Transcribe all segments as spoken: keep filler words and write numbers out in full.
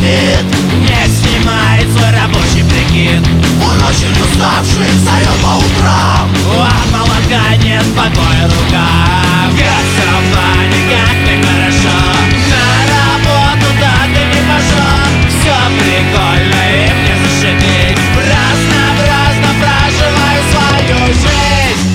вид, не снимает свой рабочий прикид. он очень уставший, встает по утрам, От молока нет покоя рукам. Как все в бане, как мне хорошо, на работу так и не пошел. Все прикольно и мне зашибись, разнообразно проживаю свою жизнь.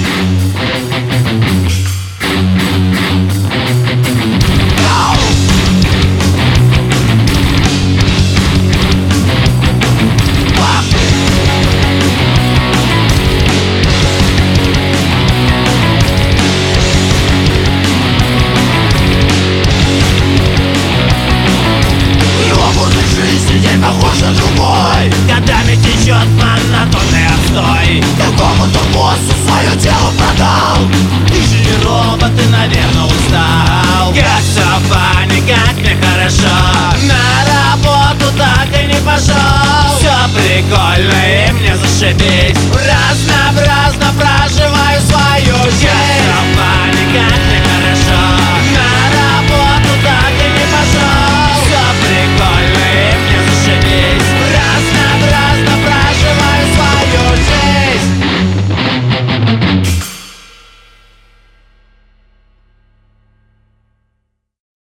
день похож на другой, Годами течет монотонный отстой. какому-то боссу свое тело продал. Ты же не робот, ты, наверное, устал. Как все в бане, как мне хорошо, на работу так и не пошел. Все прикольно и мне зашибись,